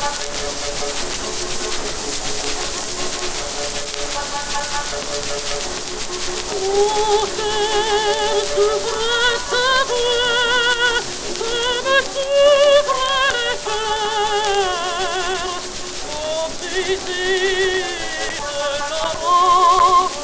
Mon cœur s'ouvre ta voix, comme s'ouvre le cœur, au plaisir de l'amour.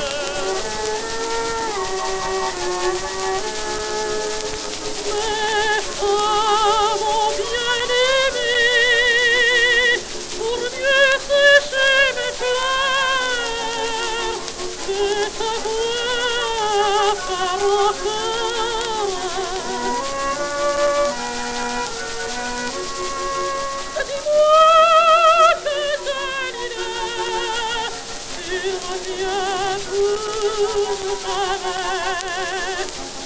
Mais mon bien-aimé, pour mieux sécher mes pleurs, fais ta voix par au cœur. Dis-moi que Dalila, tu reviens pour jamais.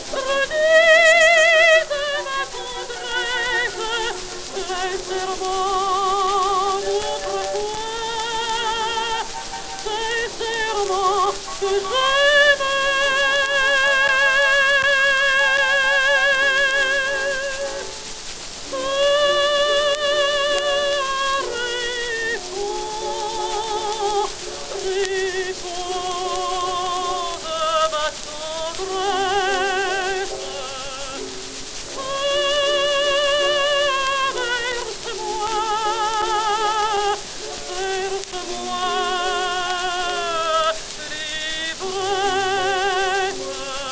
Redis de ma tendresse les serments d'autrefois, ces serments que réponds de ma tendresse. Verse-moi l'ivresse,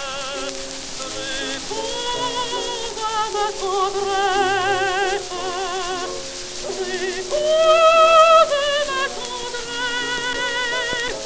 réponds à ma tendresse, réponds à ma tendresse.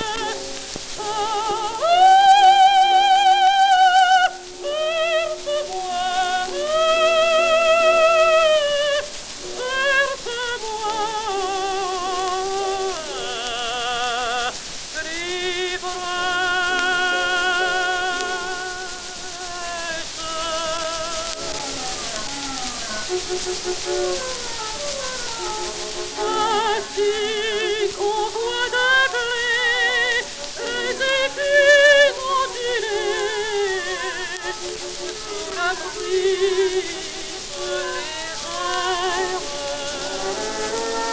Ainsi qu'on voit d'un blé les épis ondulés sous la brise légère.